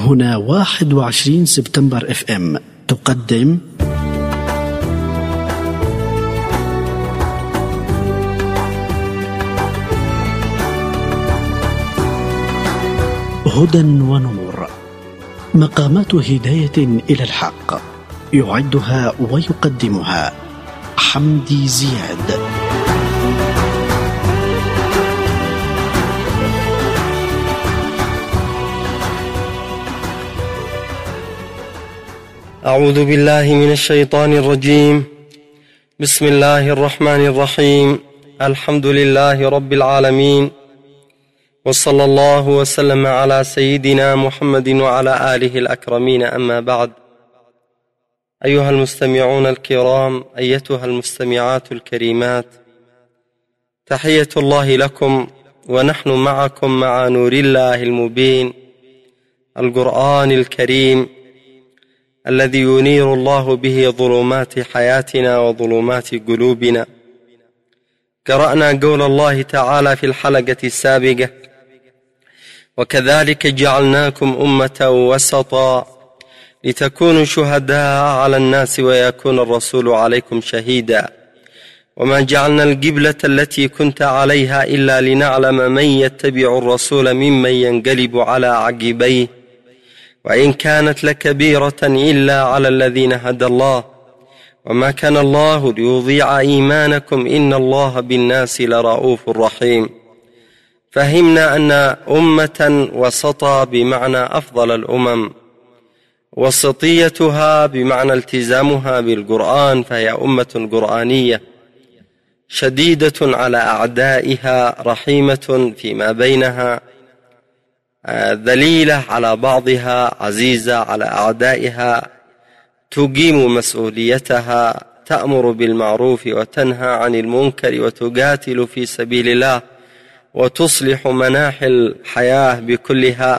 هنا 21 سبتمبر FM تقدم هدى ونور، مقامات هداية إلى الحق، يعدها ويقدمها حمدي زياد. أعوذ بالله من الشيطان الرجيم. بسم الله الرحمن الرحيم. الحمد لله رب العالمين، وصلى الله وسلم على سيدنا محمد وعلى آله الأكرمين. أما بعد، أيها المستمعون الكرام، أيتها المستمعات الكريمات، تحية الله لكم، ونحن معكم مع نور الله المبين، القرآن الكريم الذي ينير الله به ظلمات حياتنا وظلمات قلوبنا. قرأنا قول الله تعالى في الحلقة السابقة: وكذلك جعلناكم أمة وسطا لتكونوا شهداء على الناس ويكون الرسول عليكم شهيدا، وما جعلنا القبلة التي كنت عليها إلا لنعلم من يتبع الرسول ممن ينقلب على عقبيه، وإن كانت لكبيرة إلا على الذين هدى الله، وما كان الله ليضيع إيمانكم إن الله بالناس لرؤوف رحيم. فهمنا أن أمة وسطا بمعنى أفضل الأمم، وسطيتها بمعنى التزامها بالقرآن، فهي أمة قرآنية شديدة على أعدائها، رحيمة فيما بينها، ذليلة على بعضها، عزيزة على أعدائها، تقيم مسؤوليتها، تأمر بالمعروف وتنهى عن المنكر، وتقاتل في سبيل الله، وتصلح مناحي الحياة بكلها.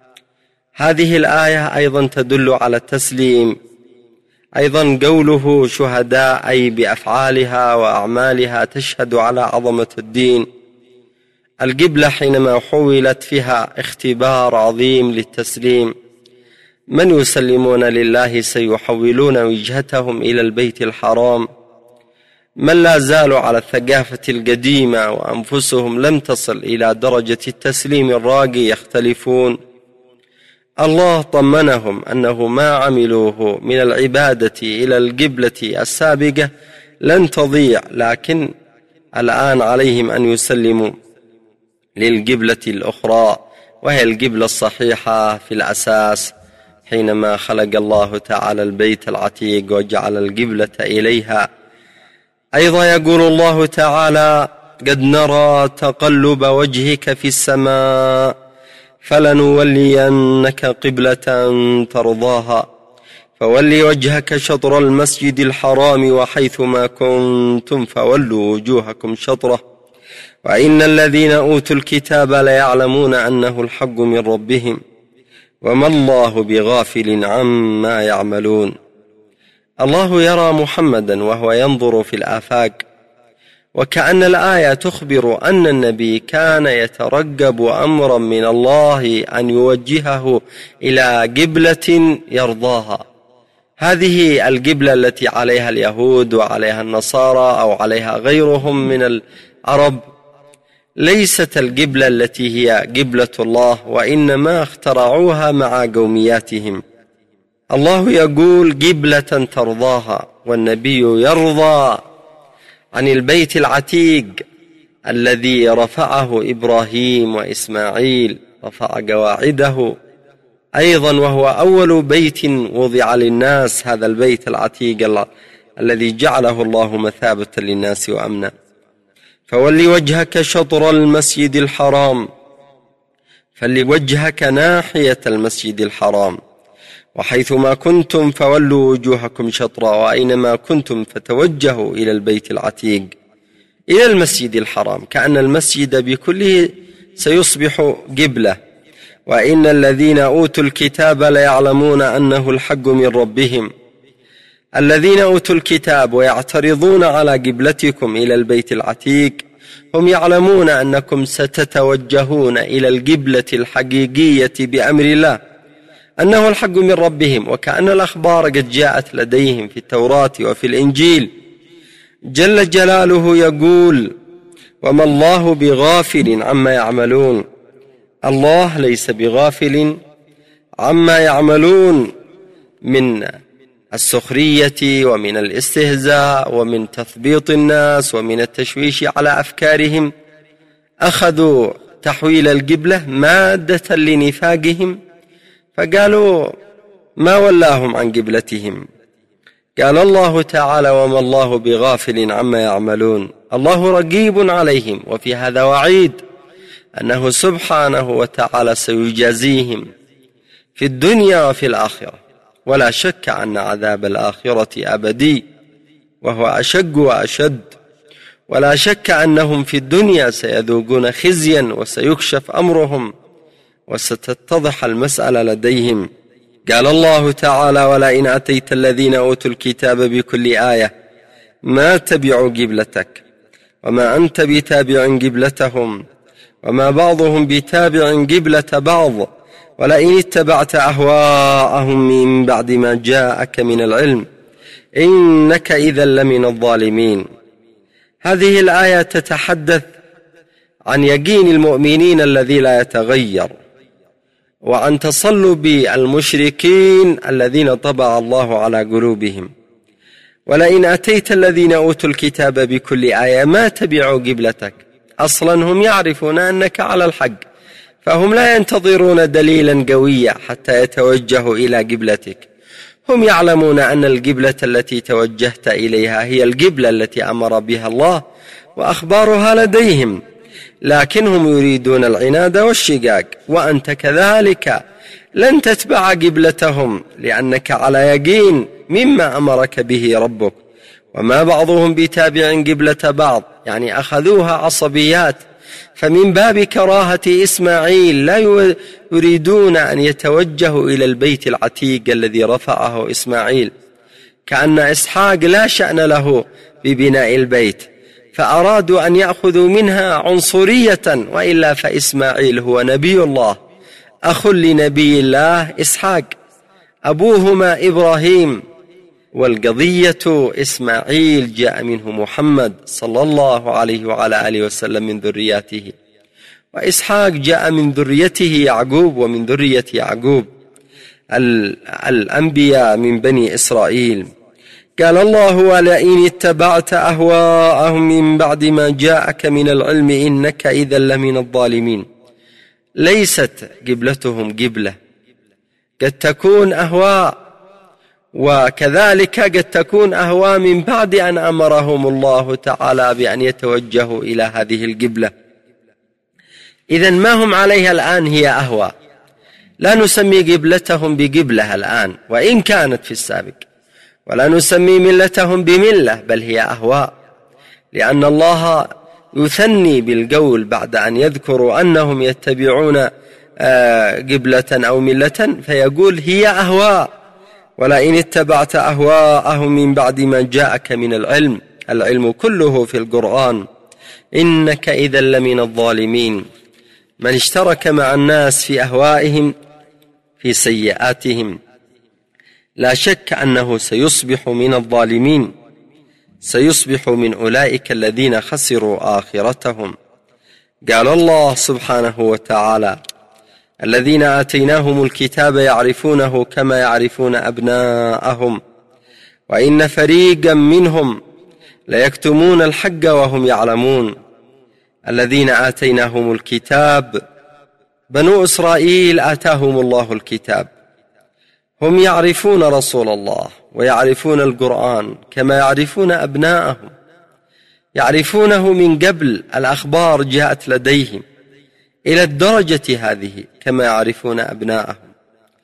هذه الآية أيضا تدل على التسليم. أيضا قوله شهداء أي بأفعالها وأعمالها تشهد على عظمة الدين. القبلة حينما حولت فيها اختبار عظيم للتسليم. من يسلمون لله سيحولون وجهتهم إلى البيت الحرام. من لا زالوا على الثقافة القديمة وأنفسهم لم تصل إلى درجة التسليم الراقي يختلفون. الله طمنهم أنه ما عملوه من العبادة إلى القبلة السابقة لن تضيع، لكن الآن عليهم أن يسلموا للقبلة الأخرى، وهي القبلة الصحيحة في الأساس. حينما خلق الله تعالى البيت العتيق وجعل القبلة إليها. أيضا يقول الله تعالى: قد نرى تقلب وجهك في السماء فلنولينك قبلة ترضاها فولي وجهك شطر المسجد الحرام وحيثما كنتم فولوا وجوهكم شطره وإن الذين أوتوا الكتاب ليعلمون أنه الحق من ربهم وما الله بغافل عما يعملون. الله يرى محمدا وهو ينظر في الآفاق، وكأن الآية تخبر أن النبي كان يترقب أمرا من الله أن يوجهه إلى قبلة يرضاها. هذه القبلة التي عليها اليهود وعليها النصارى أو عليها غيرهم من العرب ليست القبلة التي هي قبلة الله، وإنما اخترعوها مع قومياتهم. الله يقول: قبلة ترضاها، والنبي يرضى عن البيت العتيق الذي رفعه إبراهيم وإسماعيل، رفع قواعده أيضا، وهو أول بيت وضع للناس، هذا البيت العتيق الذي جعله الله مثابة للناس وأمنا. فولي وجهك شطر المسجد الحرام، فلوجهك ناحية المسجد الحرام، وحيثما كنتم فولوا وجوهكم شطرا، وأينما كنتم فتوجهوا إلى البيت العتيق، إلى المسجد الحرام، كأن المسجد بكله سيصبح قبلة. وإن الذين أوتوا الكتاب ليعلمون أنه الحق من ربهم. الذين أوتوا الكتاب ويعترضون على قبلتكم إلى البيت العتيق هم يعلمون أنكم ستتوجهون إلى القبلة الحقيقية بأمر الله، أنه الحق من ربهم، وكأن الأخبار قد جاءت لديهم في التوراة وفي الإنجيل. جل جلاله يقول: وما الله بغافل عما يعملون. الله ليس بغافل عما يعملون من السخرية ومن الاستهزاء ومن تثبيط الناس ومن التشويش على أفكارهم. أخذوا تحويل القبلة مادة لنفاقهم، فقالوا ما ولاهم عن قبلتهم. قال الله تعالى: وما الله بغافل عما يعملون. الله رقيب عليهم، وفي هذا وعيد أنه سبحانه وتعالى سيجازيهم في الدنيا وفي الآخرة. ولا شك أن عذاب الآخرة أبدي وهو أشق وأشد، ولا شك أنهم في الدنيا سيذوقون خزيا وسيكشف أمرهم وستتضح المسألة لديهم. قال الله تعالى: ولئن أتيت الذين أوتوا الكتاب بكل آية ما تبعوا قبلتك وما أنت بتابع قبلتهم وما بعضهم بتابع قبلة بعض ولئن اتبعت أهواءهم من بعد ما جاءك من العلم إنك إذا لمن الظالمين. هذه الآية تتحدث عن يقين المؤمنين الذي لا يتغير، وعن تصلب المشركين الذين طبع الله على قلوبهم. ولئن أتيت الذين أوتوا الكتاب بكل آية ما تبعوا قبلتك. أصلا هم يعرفون أنك على الحق، فهم لا ينتظرون دليلا قويا حتى يتوجهوا إلى قبلتك. هم يعلمون أن القبلة التي توجهت إليها هي القبلة التي أمر بها الله وأخبارها لديهم، لكنهم يريدون العناد والشقاق. وأنت كذلك لن تتبع قبلتهم لأنك على يقين مما أمرك به ربك. وما بعضهم بتابع قبلة بعض، يعني أخذوها عصبيات، فمن باب كراهة إسماعيل لا يريدون أن يتوجهوا إلى البيت العتيق الذي رفعه إسماعيل، كأن إسحاق لا شأن له ببناء البيت، فأرادوا أن يأخذوا منها عنصرية، وإلا فإسماعيل هو نبي الله أخ لنبي الله إسحاق، أبوهما إبراهيم، والقضية إسماعيل جاء منه محمد صلى الله عليه وعلى آله وسلم من ذرياته، وإسحاق جاء من ذريته يعقوب، ومن ذرية يعقوب الأنبياء من بني إسرائيل. قال الله: ولئن اتبعت أهواءهم من بعد ما جاءك من العلم إنك إذا لمن الظالمين. ليست قبلتهم قبلة، قد تكون أهواء، وكذلك قد تكون أهواء من بعد أن أمرهم الله تعالى بأن يتوجهوا إلى هذه القبلة. إذن ما هم عليها الآن هي أهواء، لا نسمي قبلتهم بقبلة الآن وإن كانت في السابق، ولا نسمي ملتهم بملة، بل هي أهواء، لأن الله يثني بالقول بعد أن يذكروا أنهم يتبعون قبلة أو ملة، فيقول هي أهواء. ولئن اتبعت أهواءهم من بعد ما جاءك من العلم، العلم كله في القرآن، إنك إذا لمن الظالمين. من اشترك مع الناس في أهوائهم في سيئاتهم لا شك أنه سيصبح من الظالمين، سيصبح من أولئك الذين خسروا آخرتهم. قال الله سبحانه وتعالى: الذين آتيناهم الكتاب يعرفونه كما يعرفون أبناءهم وإن فريقا منهم ليكتمون الحق وهم يعلمون. الذين آتيناهم الكتاب بنو إسرائيل آتاهم الله الكتاب، هم يعرفون رسول الله ويعرفون القرآن كما يعرفون أبناءهم، يعرفونه من قبل الأخبار جاءت لديهم إلى الدرجة هذه كما يعرفون أبناءهم.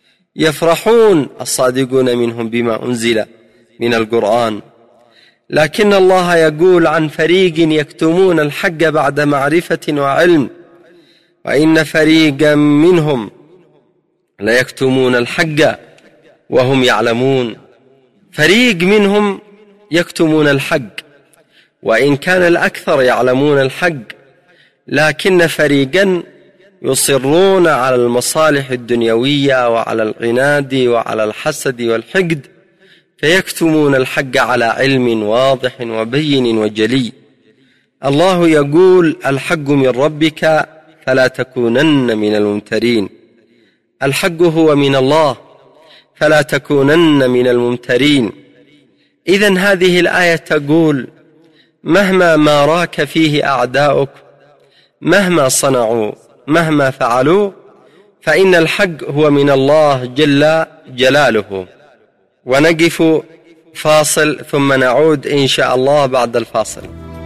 يفرحون الصادقون منهم بما أنزل من القرآن، لكن الله يقول عن فريق يكتمون الحق بعد معرفة وعلم، وإن فريقا منهم ليكتمون الحق وهم يعلمون. فريق منهم يكتمون الحق، وإن كان الأكثر يعلمون الحق، لكن فريقا يصرون على المصالح الدنيوية وعلى العناد وعلى الحسد والحقد، فيكتمون الحق على علم واضح وبين وجلي. الله يقول: الحق من ربك فلا تكونن من الممترين. الحق هو من الله فلا تكونن من الممترين. إذن هذه الآية تقول: مهما ماراك فيه أعداؤك، مهما صنعوا، مهما فعلوا، فإن الحق هو من الله جل جلاله. ونقف فاصل ثم نعود إن شاء الله بعد الفاصل.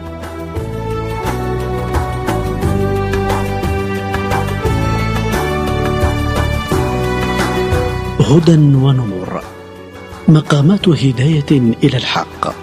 هدى ونور، مقامات هداية إلى الحق.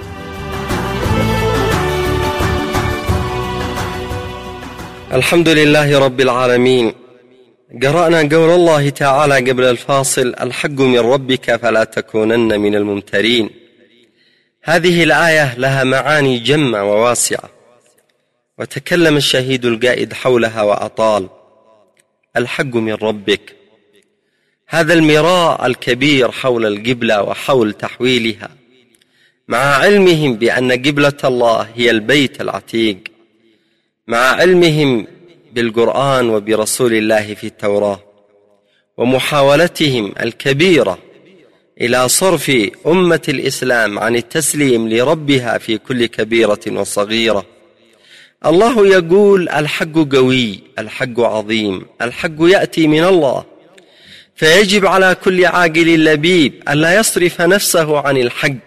الحمد لله رب العالمين. قرأنا قول الله تعالى قبل الفاصل: الحق من ربك فلا تكونن من الممترين. هذه الآية لها معاني جمة وواسعة، وتكلم الشهيد القائد حولها وأطال. الحق من ربك، هذا المراء الكبير حول القبلة وحول تحويلها، مع علمهم بأن قبلة الله هي البيت العتيق، مع علمهم بالقرآن وبرسول الله في التوراة، ومحاولتهم الكبيرة إلى صرف أمة الإسلام عن التسليم لربها في كل كبيرة وصغيرة. الله يقول: الحق قوي، الحق عظيم، الحق يأتي من الله. فيجب على كل عاقل لبيب ألا يصرف نفسه عن الحق،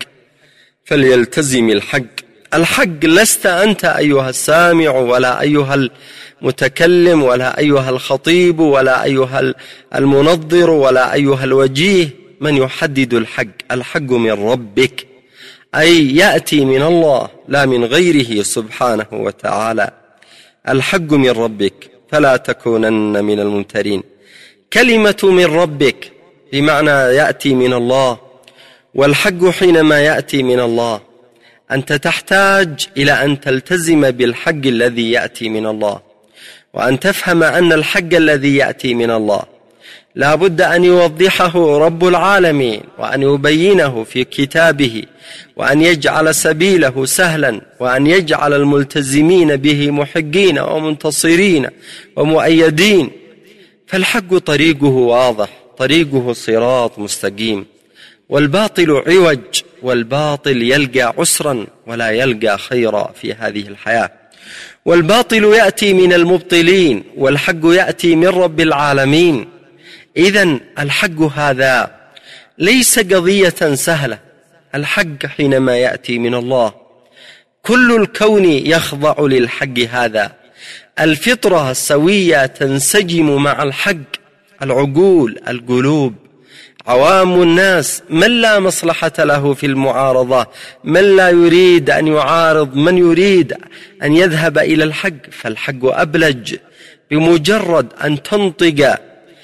فليلتزم الحق. الحق لست أنت أيها السامع، ولا أيها المتكلم، ولا أيها الخطيب، ولا أيها المنظر، ولا أيها الوجيه من يحدد الحق. الحق من ربك، أي يأتي من الله لا من غيره سبحانه وتعالى. الحق من ربك فلا تكونن من الممترين. كلمة من ربك بمعنى يأتي من الله، والحق حينما يأتي من الله أنت تحتاج إلى أن تلتزم بالحق الذي يأتي من الله، وأن تفهم أن الحق الذي يأتي من الله لا بد أن يوضحه رب العالمين، وأن يبينه في كتابه، وأن يجعل سبيله سهلا، وأن يجعل الملتزمين به محقين ومنتصرين ومؤيدين. فالحق طريقه واضح، طريقه صراط مستقيم، والباطل عوج، والباطل يلقى عسرا ولا يلقى خيرا في هذه الحياة. والباطل يأتي من المبطلين، والحق يأتي من رب العالمين. إذن الحق هذا ليس قضية سهلة. الحق حينما يأتي من الله كل الكون يخضع للحق هذا. الفطرة السوية تنسجم مع الحق. العقول، القلوب، عوام الناس، من لا مصلحة له في المعارضة، من لا يريد أن يعارض، من يريد أن يذهب إلى الحق، فالحق أبلج. بمجرد أن تنطق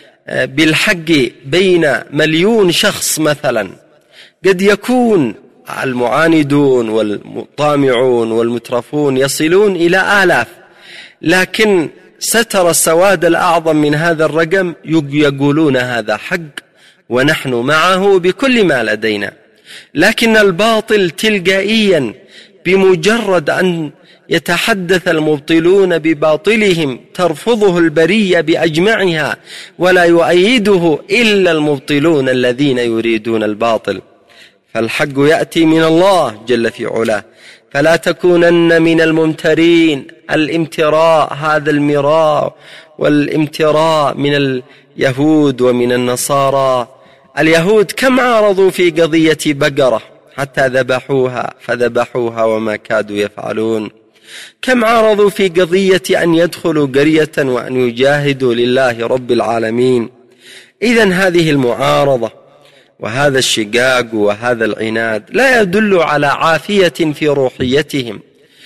بالحق بين مليون شخص مثلا، قد يكون المعاندون والطامعون والمترفون يصلون إلى آلاف، لكن ستر السواد الأعظم من هذا الرقم يقولون هذا حق ونحن معه بكل ما لدينا. لكن الباطل تلقائيا بمجرد أن يتحدث المبطلون بباطلهم ترفضه البرية بأجمعها، ولا يؤيده إلا المبطلون الذين يريدون الباطل. فالحق يأتي من الله جل في علاه. فلا تكونن من الممترين. الامتراء، هذا المراء والامتراء من اليهود ومن النصارى. اليهود كم عارضوا في قضية بقرة حتى ذبحوها، فذبحوها وما كادوا يفعلون. كم عارضوا في قضية أن يدخلوا قرية وأن يجاهدوا لله رب العالمين. إذن هذه المعارضة وهذا الشقاق وهذا العناد لا يدل على عافية في روحيتهم،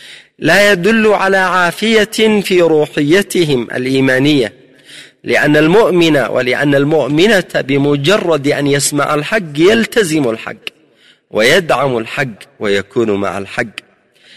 لا يدل على عافية في روحيتهم الإيمانية. لأن المؤمن ولأن المؤمنة بمجرد أن يسمع الحق يلتزم الحق ويدعم الحق ويكون مع الحق.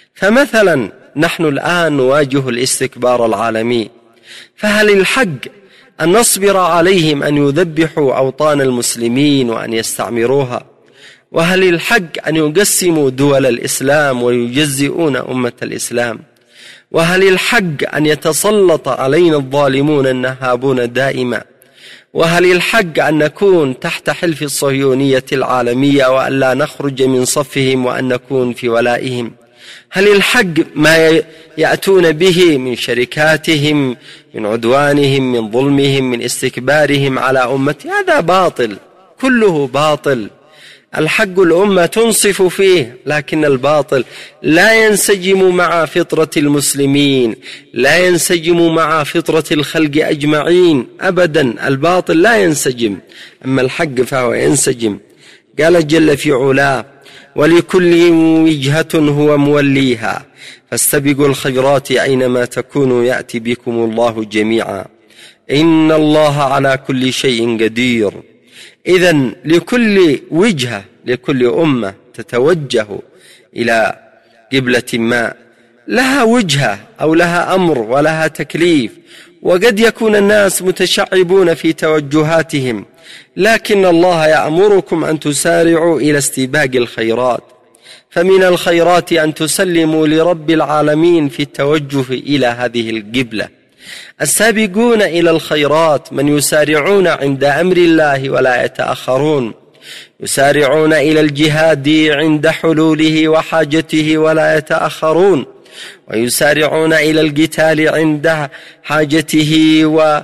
فمثلا نحن الآن نواجه الاستكبار العالمي، فهل الحق أن نصبر عليهم أن يذبحوا أوطان المسلمين وأن يستعمروها؟ وهل الحق أن يقسموا دول الإسلام ويجزئون أمة الإسلام؟ وهل الحق أن يتسلط علينا الظالمون النهابون دائما؟ وهل الحق أن نكون تحت حلف الصهيونية العالمية وأن لا نخرج من صفهم وأن نكون في ولائهم؟ هل الحق ما يأتون به من شركاتهم، من عدوانهم، من ظلمهم، من استكبارهم على أمتي؟ هذا باطل، كله باطل. الحق الأمة تنصف فيه، لكن الباطل لا ينسجم مع فطرة المسلمين، لا ينسجم مع فطرة الخلق أجمعين أبدا. الباطل لا ينسجم، أما الحق فهو ينسجم. قال جل في علاه: ولكل وجهة هو موليها فاستبقوا الخيرات أينما تكونوا يأتي بكم الله جميعا إن الله على كل شيء قدير. إذن لكل وجهة، لكل أمة تتوجه إلى قبلة ما لها وجهة أو لها أمر ولها تكليف، وقد يكون الناس متشعبون في توجهاتهم، لكن الله يأمركم أن تسارعوا إلى استباق الخيرات. فمن الخيرات أن تسلموا لرب العالمين في التوجه إلى هذه القبلة. السابقون إلى الخيرات من يسارعون عند أمر الله ولا يتأخرون، يسارعون إلى الجهاد عند حلوله وحاجته ولا يتأخرون، ويسارعون إلى القتال عند حاجته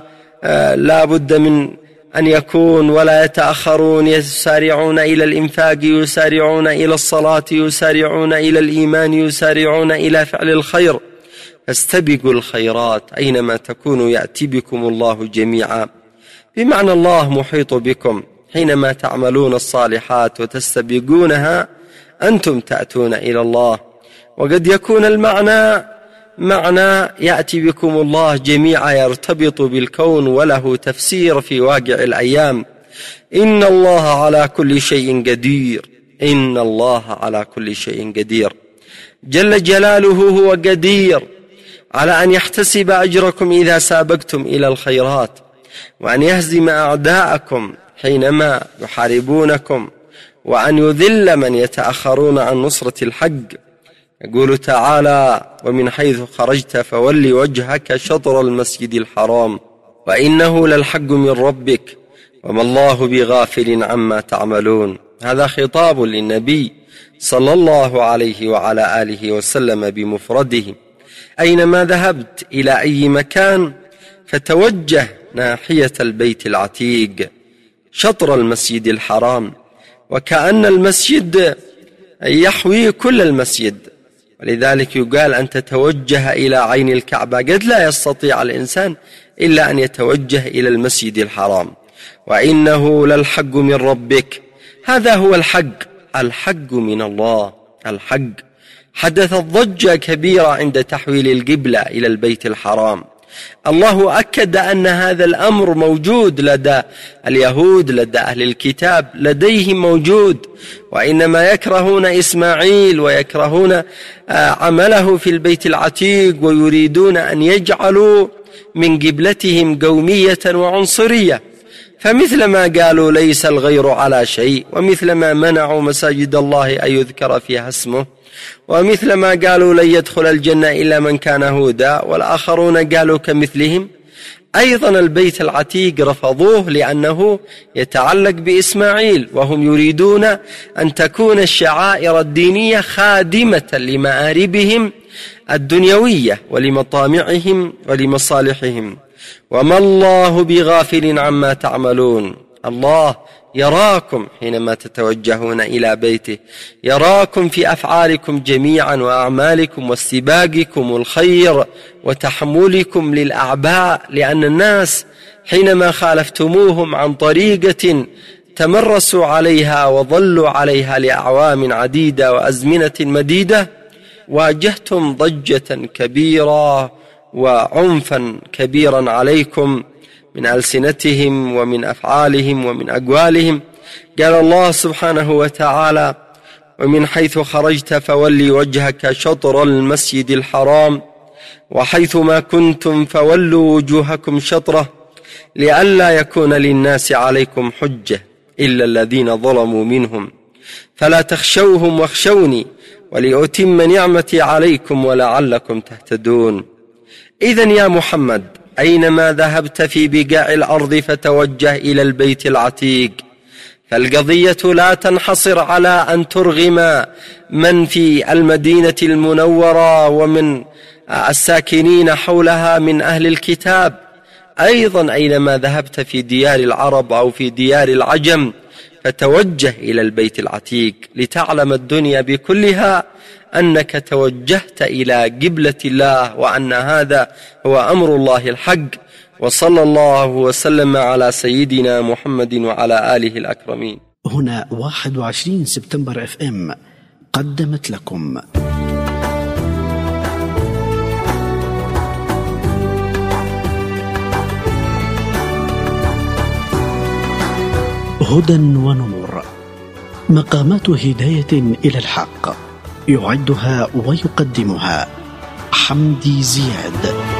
ولا بد من أن يكون ولا يتأخرون، يسارعون إلى الإنفاق، يسارعون إلى الصلاة، يسارعون إلى الإيمان، يسارعون إلى فعل الخير. فاستبقوا الخيرات أينما تكونوا يأتي بكم الله جميعا، بمعنى الله محيط بكم حينما تعملون الصالحات وتستبقونها أنتم تأتون إلى الله. وقد يكون المعنى معنى يأتي بكم الله جميعا يرتبط بالكون وله تفسير في واقع الأيام. إن الله على كل شيء قدير، إن الله على كل شيء قدير. جل جلاله هو قدير على أن يحتسب أجركم إذا سابقتم إلى الخيرات، وأن يهزم أعداءكم حينما يحاربونكم، وأن يذل من يتأخرون عن نصرة الحق. يقول تعالى: ومن حيث خرجت فول وجهك شطر المسجد الحرام وإنه للحق من ربك وما الله بغافل عما تعملون. هذا خطاب للنبي صلى الله عليه وعلى آله وسلم بمفرده. أينما ذهبت إلى أي مكان فتوجه ناحية البيت العتيق شطر المسجد الحرام، وكأن المسجد يحوي كل المسجد، ولذلك يقال أن تتوجه إلى عين الكعبة. قد لا يستطيع الإنسان إلا أن يتوجه إلى المسجد الحرام. وإنه للحق من ربك، هذا هو الحق، الحق من الله. الحق حدثت ضجة كبيرة عند تحويل القبلة إلى البيت الحرام. الله أكد أن هذا الأمر موجود لدى اليهود، لدى أهل الكتاب، لديهم موجود، وإنما يكرهون إسماعيل ويكرهون عمله في البيت العتيق، ويريدون أن يجعلوا من قبلتهم قومية وعنصرية. فمثلما قالوا ليس الغير على شيء، ومثلما منعوا مساجد الله أن يذكر فيها اسمه، ومثلما قالوا لن يدخل الجنة إلا من كان هودا، والآخرون قالوا كمثلهم، أيضا البيت العتيق رفضوه لأنه يتعلق بإسماعيل، وهم يريدون أن تكون الشعائر الدينية خادمة لمآربهم الدنيوية ولمطامعهم ولمصالحهم. وما الله بغافل عما تعملون. الله يراكم حينما تتوجهون إلى بيته، يراكم في أفعالكم جميعا وأعمالكم واستباقكم الخير وتحملكم للأعباء، لأن الناس حينما خالفتموهم عن طريقة تمرسوا عليها وظلوا عليها لأعوام عديدة وأزمنة مديدة، واجهتم ضجة كبيرة وعنفا كبيرا عليكم من ألسنتهم ومن أفعالهم ومن أقوالهم. قال الله سبحانه وتعالى: ومن حيث خرجت فولي وجهك شطر المسجد الحرام وحيث ما كنتم فولوا وجوهكم شطره. لئلا يكون للناس عليكم حجة إلا الذين ظلموا منهم، فلا تخشوهم واخشوني ولأتم نعمتي عليكم ولعلكم تهتدون. إذن يا محمد، أينما ذهبت في بقاع الأرض فتوجه إلى البيت العتيق، فالقضية لا تنحصر على أن ترغم من في المدينة المنورة ومن الساكنين حولها من أهل الكتاب، أيضا أينما ذهبت في ديار العرب أو في ديار العجم فتوجه إلى البيت العتيق، لتعلم الدنيا بكلها أنك توجهت إلى قبلة الله، وأن هذا هو أمر الله الحق. وصلى الله وسلم على سيدنا محمد وعلى آله الأكرمين. هنا 21 سبتمبر FM قدمت لكم هدى ونور، مقامات هداية إلى الحق، يعدها ويقدمها حمدي زياد.